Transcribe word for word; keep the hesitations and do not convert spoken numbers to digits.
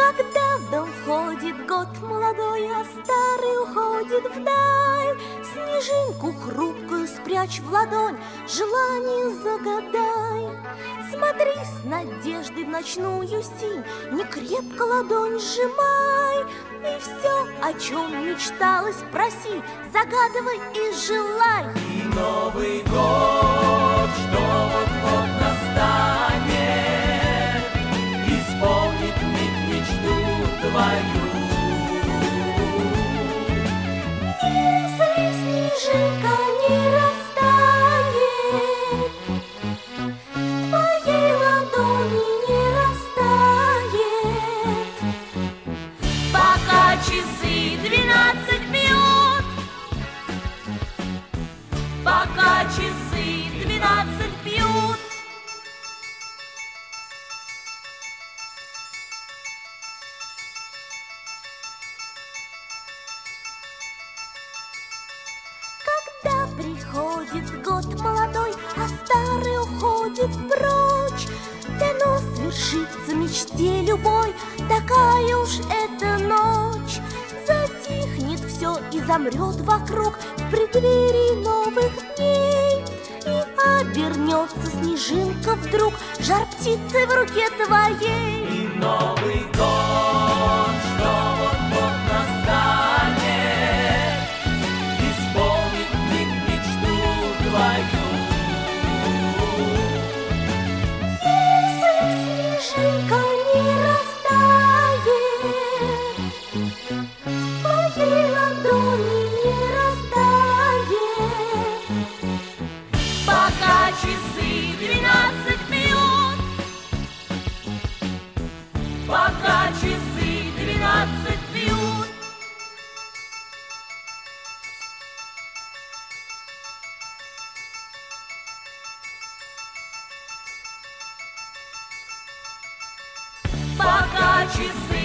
Когда в дом входит год молодой, а старый уходит вдаль, снежинку хрупкую спрячь в ладонь, желание загадай. Смотри с надеждой в ночную синь, не крепко ладонь сжимай, и все, о чем мечталось, проси, загадывай и желай. И Новый год, что вот-вот настанет, исполнит миг мечту твою. Если снежинка не растает, в твоей ладони не растает, Пока часы двенадцать бьют, пока часы двенадцать бьют. когда приходит год молодой, а старый уходит прочь, дано свершится мечте любой, такая уж эта ночь. Затихнет все и замрет вокруг в преддверии новых дней, и обернется снежинка вдруг жар птицы в руке твоей. И Новый год, что вот-вот настанет, исполнит миг мечту твою. Если снежинка не растает, в твоей ладони не растает, Пока часы двенадцать бьют, пока часы двенадцать бьют. Пока часы